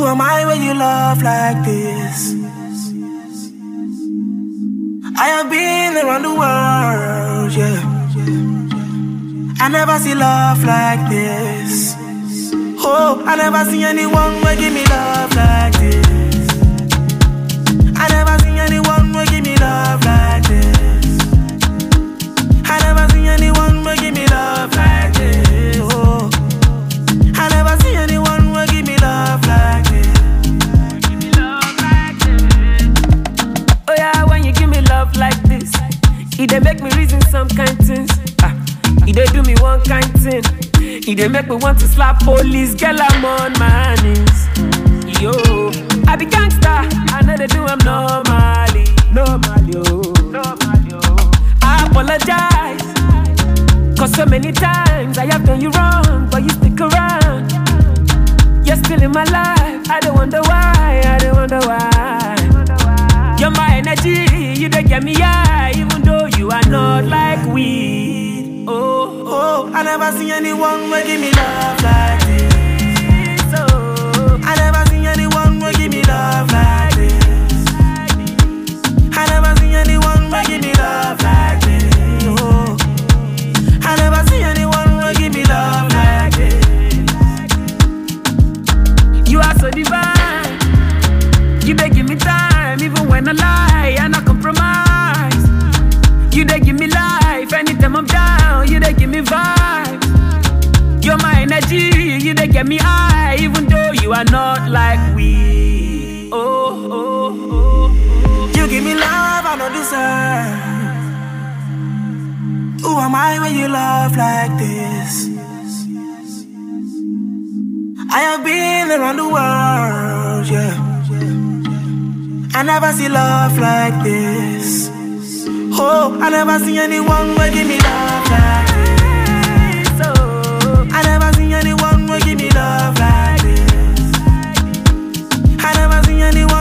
am I when you love like this? I have been around the world, yeah. I never see love like this. Oh, I never see anyone who give me love like this. I never see anyone who give me love like this. I never see anyone who give me love like this. Oh, I never see anyone who give me love like this. Give me love like this. Oh yeah, when you give me love like this, it dey make me reason some kind things. It dey do me one kind thing. It dey make me want to slap police. Girl, I'm on my knees. Yo, I be gangsta. I know they do I'm normally. I apologize, cause so many times I have done you wrong, but you stick around. You're still in my life. I don't wonder why. You're my energy. You don't get me high, even though you are not like weed. Oh, I never see anyone who give me love like this. Oh, I never see anyone who give me love like this. I never see anyone who give me love like this. Oh, I never see anyone who give me love like this. You are so divine. You dey give me time, even when I lie and I compromise. You dey give me life anytime I'm down. You dey give me vibe. You're my energy. You dey get me high, even though you are not like we. You give me love I don't deserve. Who am I when you love like this? I have been around the world, yeah. I never see love like this. Oh, I never see anyone who give me love like this. Oh, I never see anyone who give me love like this. I never see anyone